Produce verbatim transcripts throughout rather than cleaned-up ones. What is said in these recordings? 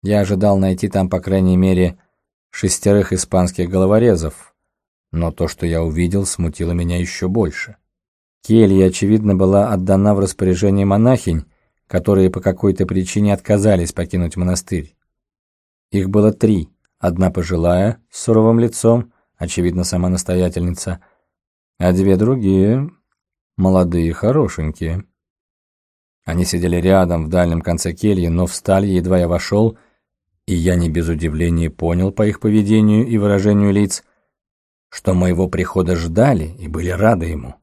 Я ожидал найти там, по крайней мере, шестерых испанских головорезов, но то, что я увидел, смутило меня еще больше. Келья, очевидно, была отдана в распоряжение монахинь, которые по какой-то причине отказались покинуть монастырь. Их было три, одна пожилая, с суровым лицом, очевидно, сама настоятельница, а две другие, молодые, хорошенькие. Они сидели рядом в дальнем конце кельи, но встали, едва я вошел, и я не без удивления понял по их поведению и выражению лиц, что моего прихода ждали и были рады ему.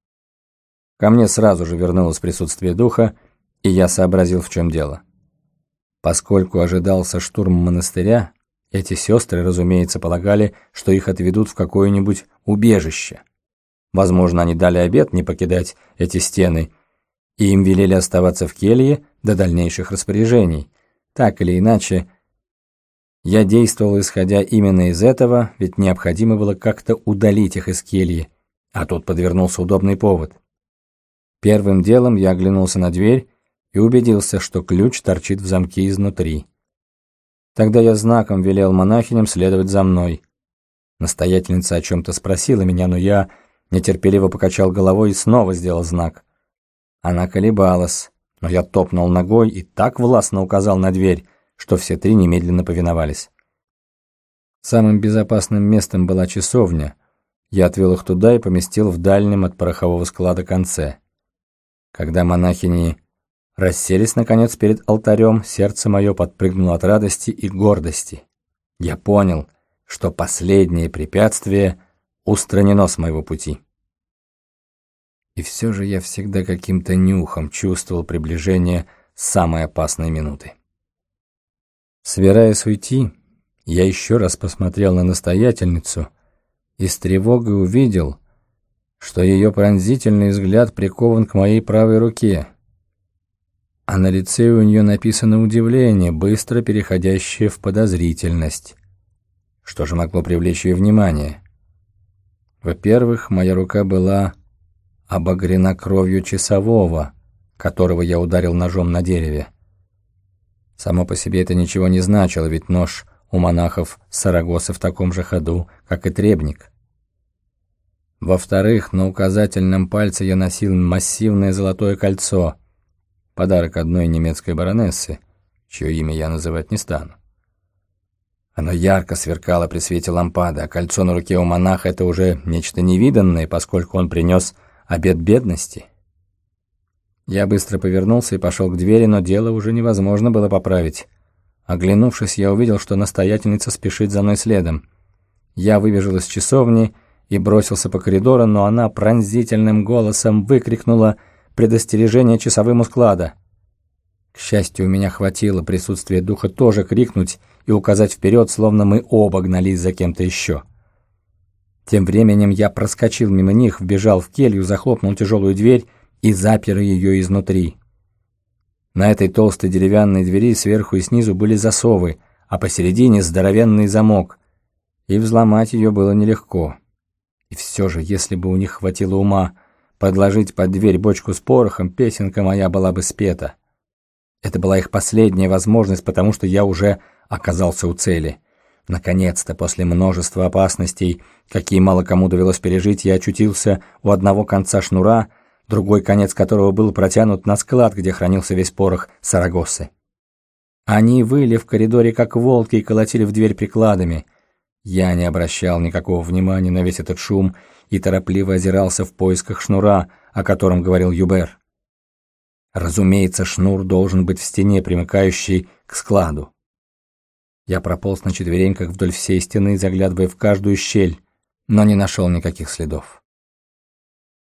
Ко мне сразу же вернулось присутствие духа, и я сообразил, в чем дело. Поскольку ожидался штурм монастыря, эти сестры, разумеется, полагали, что их отведут в какое-нибудь убежище. Возможно, они дали обет не покидать эти стены, и им велели оставаться в келье до дальнейших распоряжений. Так или иначе, я действовал, исходя именно из этого, ведь необходимо было как-то удалить их из кельи, а тут подвернулся удобный повод. Первым делом я оглянулся на дверь и убедился, что ключ торчит в замке изнутри. Тогда я знаком велел монахиням следовать за мной. Настоятельница о чем-то спросила меня, но я нетерпеливо покачал головой и снова сделал знак. Она колебалась, но я топнул ногой и так властно указал на дверь, что все три немедленно повиновались. Самым безопасным местом была часовня. Я отвел их туда и поместил в дальнем от порохового склада конце. Когда монахини расселись, наконец, перед алтарем, сердце мое подпрыгнуло от радости и гордости. Я понял, что последнее препятствие устранено с моего пути. И все же я всегда каким-то нюхом чувствовал приближение самой опасной минуты. Собираясь уйти, я еще раз посмотрел на настоятельницу и с тревогой увидел, что ее пронзительный взгляд прикован к моей правой руке, а на лице у нее написано удивление, быстро переходящее в подозрительность. Что же могло привлечь ее внимание? Во-первых, моя рука была обогрена кровью часового, которого я ударил ножом на дереве. Само по себе это ничего не значило, ведь нож у монахов Сарагосы в таком же ходу, как и требник. Во-вторых, на указательном пальце я носил массивное золотое кольцо, подарок одной немецкой баронессы, чье имя я называть не стану. Оно ярко сверкало при свете лампады, а кольцо на руке у монаха — это уже нечто невиданное, поскольку он принес обет бедности. Я быстро повернулся и пошел к двери, но дело уже невозможно было поправить. Оглянувшись, я увидел, что настоятельница спешит за мной следом. Я выбежал из часовни и бросился по коридору, но она пронзительным голосом выкрикнула предостережение часовым у склада. К счастью, у меня хватило присутствия духа тоже крикнуть и указать вперед, словно мы оба гнались за кем-то еще. Тем временем я проскочил мимо них, вбежал в келью, захлопнул тяжелую дверь и запер ее изнутри. На этой толстой деревянной двери сверху и снизу были засовы, а посередине здоровенный замок, и взломать ее было нелегко. И все же, если бы у них хватило ума подложить под дверь бочку с порохом, песенка моя была бы спета. Это была их последняя возможность, потому что я уже оказался у цели. Наконец-то, после множества опасностей, какие мало кому довелось пережить, я очутился у одного конца шнура, другой конец которого был протянут на склад, где хранился весь порох Сарагосы. Они выли в коридоре, как волки, и колотили в дверь прикладами. Я не обращал никакого внимания на весь этот шум и торопливо озирался в поисках шнура, о котором говорил Юбер. Разумеется, шнур должен быть в стене, примыкающей к складу. Я прополз на четвереньках вдоль всей стены, заглядывая в каждую щель, но не нашел никаких следов.